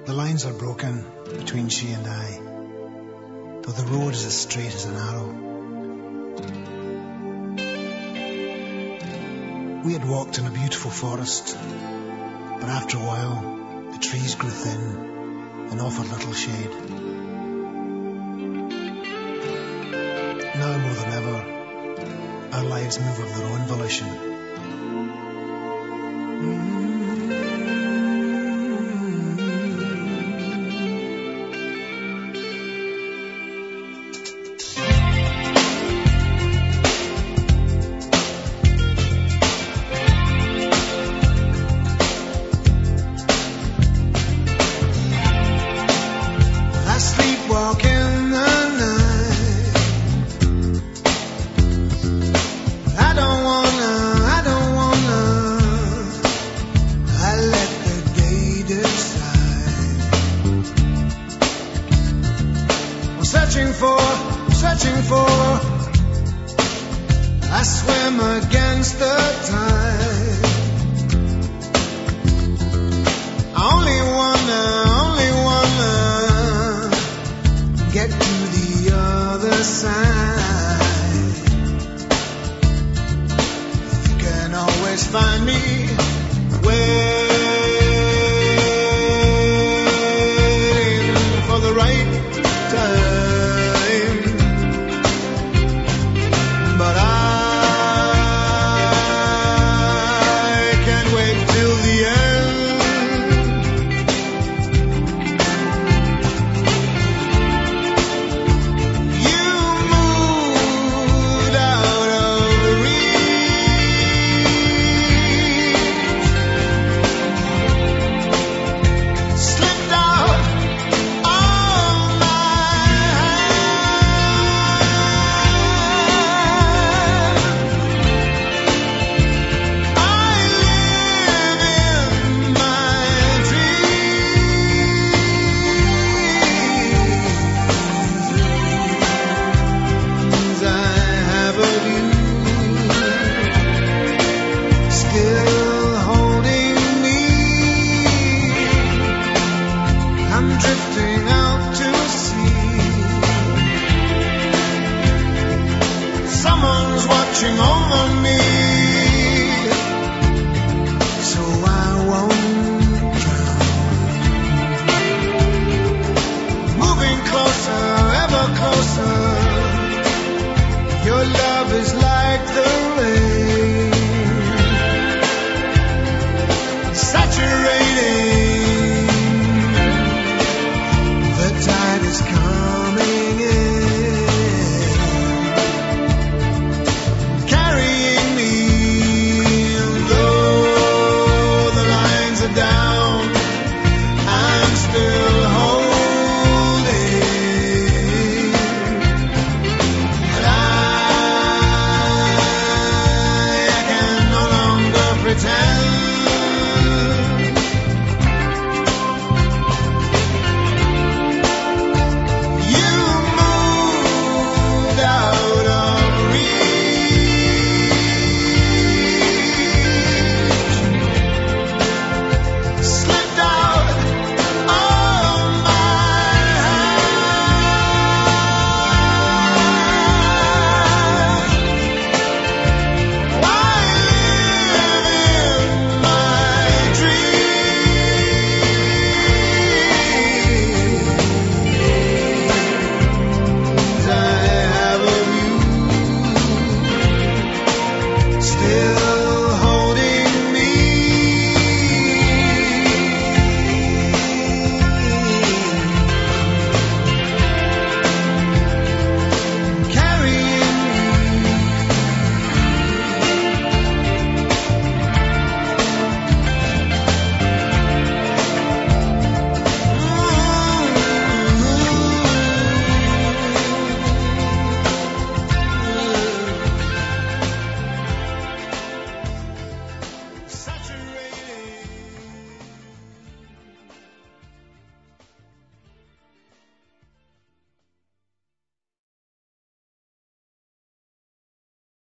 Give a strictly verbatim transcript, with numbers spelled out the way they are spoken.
The lines are broken between she and I, though the road is as straight as an arrow. We had walked in a beautiful forest, but after a while the trees grew thin and offered little shade. Now more than ever, our lives move of their own volition. Mm-hmm. Find me